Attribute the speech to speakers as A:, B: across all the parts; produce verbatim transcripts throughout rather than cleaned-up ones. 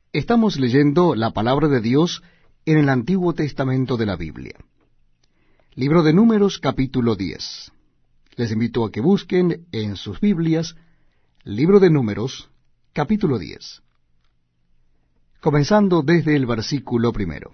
A: Estamos leyendo la palabra de Dios en el Antiguo Testamento de la Biblia. Libro de Números, capítulo diez. Les invito a que busquen en sus Biblias, Libro de Números, capítulo diez. Comenzando desde el versículo primero.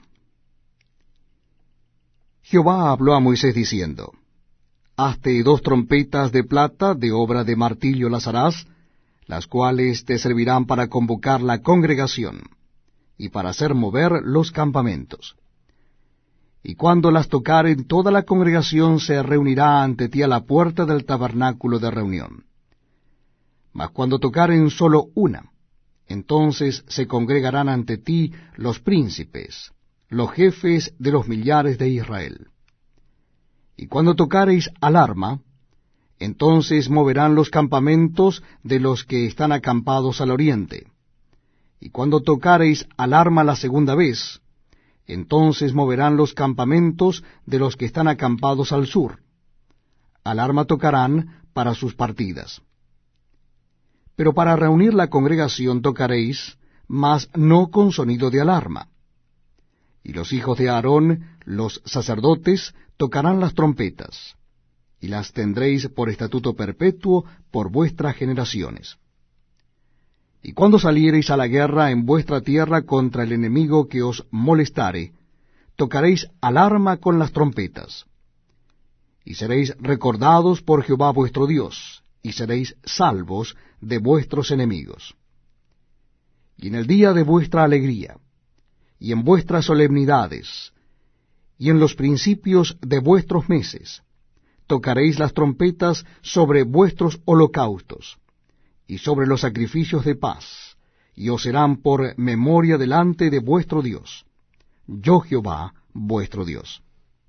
A: Jehová habló a Moisés diciendo, Hazte dos trompetas de plata de obra de martillo las harás, las cuales te servirán para convocar la congregación, y para hacer mover los campamentos. Y cuando las tocaren, toda la congregación se reunirá ante ti a la puerta del tabernáculo de reunión. Mas cuando tocaren solo una, entonces se congregarán ante ti los príncipes, los jefes de los millares de Israel. Y cuando tocareis alarma, entonces moverán los campamentos de los que están acampados al oriente. Y cuando tocareis alarma la segunda vez, entonces moverán los campamentos de los que están acampados al sur. Alarma tocarán para sus partidas. Pero para reunir la congregación tocaréis, mas no con sonido de alarma. Y los hijos de Aarón, los sacerdotes, tocarán las trompetas, y las tendréis por estatuto perpetuo por vuestras generaciones. Y cuando saliereis a la guerra en vuestra tierra contra el enemigo que os molestare, tocaréis alarma con las trompetas. Y seréis recordados por Jehová vuestro Dios, y seréis salvos de vuestros enemigos. Y en el día de vuestra alegría, y en vuestras solemnidades, y en los principios de vuestros meses, tocaréis las trompetas sobre vuestros holocaustos, y sobre los sacrificios de paz, y os serán por memoria delante de vuestro Dios, yo Jehová vuestro Dios.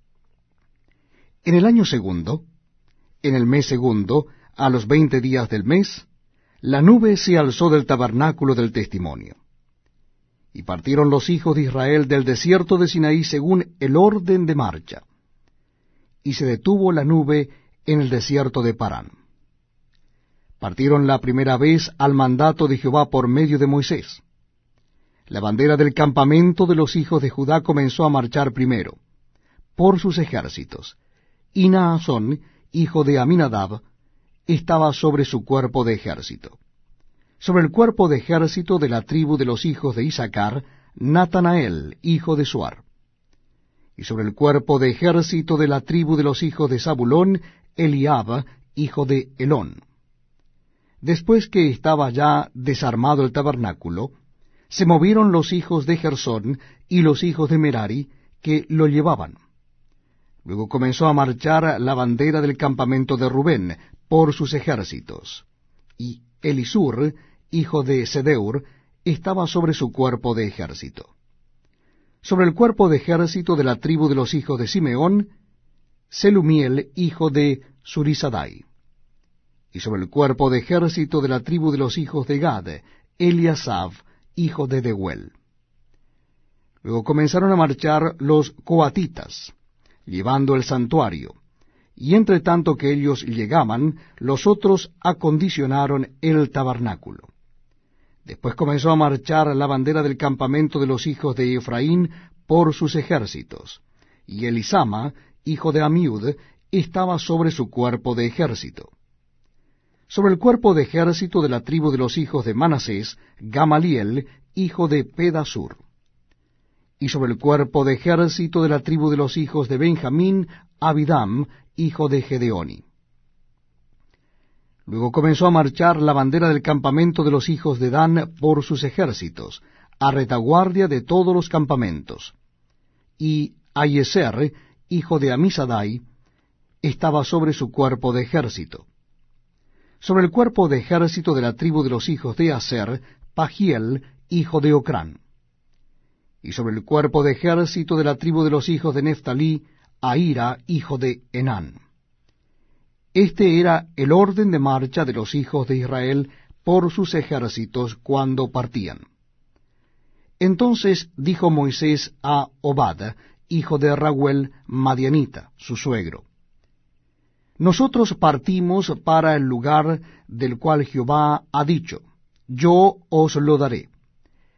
A: En el año segundo, en el mes segundo, a los veinte días del mes, la nube se alzó del tabernáculo del testimonio. Y partieron los hijos de Israel del desierto de Sinaí según el orden de marcha. Y se detuvo la nube en el desierto de Parán. Partieron la primera vez al mandato de Jehová por medio de Moisés. La bandera del campamento de los hijos de Judá comenzó a marchar primero, por sus ejércitos, y Naasón, hijo de Aminadab, estaba sobre su cuerpo de ejército. Sobre el cuerpo de ejército de la tribu de los hijos de Isaacar, Natanael, hijo de Suar. Y sobre el cuerpo de ejército de la tribu de los hijos de Zabulón, Eliab, hijo de Elón. Después que estaba ya desarmado el tabernáculo, se movieron los hijos de Gersón y los hijos de Merari, que lo llevaban. Luego comenzó a marchar la bandera del campamento de Rubén, por sus ejércitos. Y Elisur, hijo de Sedeur, estaba sobre su cuerpo de ejército. Sobre el cuerpo de ejército de la tribu de los hijos de Simeón, Selumiel, hijo de Surisadai. Y sobre el cuerpo de ejército de la tribu de los hijos de Gad, Eliasaf, hijo de Dehuel. Luego comenzaron a marchar los coatitas, llevando el santuario, y entre tanto que ellos llegaban, los otros acondicionaron el tabernáculo. Después comenzó a marchar la bandera del campamento de los hijos de Efraín por sus ejércitos, y Elisama, hijo de Amiud, estaba sobre su cuerpo de ejército. Sobre el cuerpo de ejército de la tribu de los hijos de Manasés, Gamaliel, hijo de Pedasur. Y sobre el cuerpo de ejército de la tribu de los hijos de Benjamín, Abidam, hijo de Gedeoni. Luego comenzó a marchar la bandera del campamento de los hijos de Dan por sus ejércitos, a retaguardia de todos los campamentos. Y Ayeser, hijo de Amisadai, estaba sobre su cuerpo de ejército. Sobre el cuerpo de ejército de la tribu de los hijos de Aser, Pagiel, hijo de Ocrán. Y sobre el cuerpo de ejército de la tribu de los hijos de Neftalí, Ahira, hijo de Enán. Este era el orden de marcha de los hijos de Israel por sus ejércitos cuando partían. Entonces dijo Moisés a Obad, hijo de Raguel, Madianita, su suegro: Nosotros partimos para el lugar del cual Jehová ha dicho, yo os lo daré.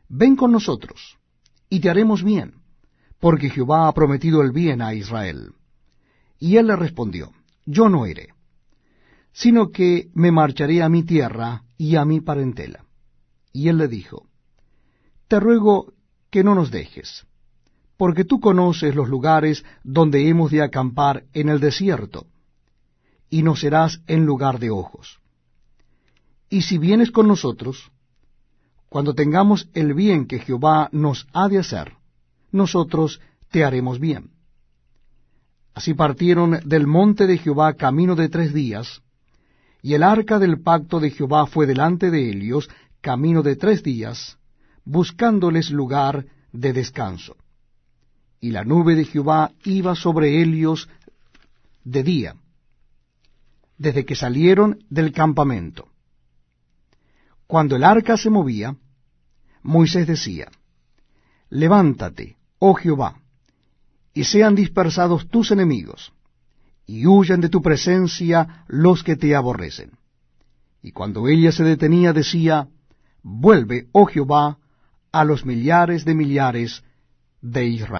A: ven con nosotros, y te haremos bien, porque Jehová ha prometido el bien a Israel. Y él le respondió, yo no iré, sino que me marcharé a mi tierra y a mi parentela. Y él le dijo, te ruego que no nos dejes, porque tú conoces los lugares donde hemos de acampar en el desierto, y nos serás en lugar de ojos. Y si vienes con nosotros, cuando tengamos el bien que Jehová nos ha de hacer, nosotros te haremos bien. Así partieron del monte de Jehová camino de tres días, y el arca del pacto de Jehová fue delante de ellos camino de tres días, buscándoles lugar de descanso. Y la nube de Jehová iba sobre ellos de día, desde que salieron del campamento. Cuando el arca se movía, Moisés decía, levántate, oh Jehová, y sean dispersados tus enemigos, y huyan de tu presencia los que te aborrecen. Y cuando ella se detenía, decía, vuelve, oh Jehová, a los millares de millares de Israel.